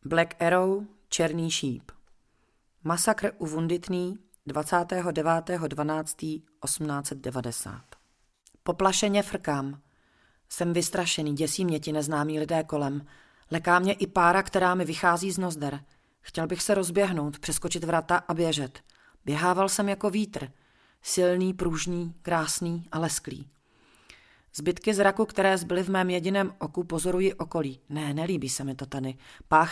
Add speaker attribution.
Speaker 1: Black Arrow, Černý šíp. Masakr u Vunditný 29.12.1890. Poplašeně frkám. Jsem vystrašený, děsí mě ti neznámí lidé kolem. Leká mě i pára, která mi vychází z nozder. Chtěl bych se rozběhnout, přeskočit vrata a běžet. Běhával jsem jako vítr. Silný, pružný, krásný a lesklý. Zbytky zraku, které zbyly v mém jediném oku, pozoruji okolí. Ne, nelíbí se mi to tady. Pách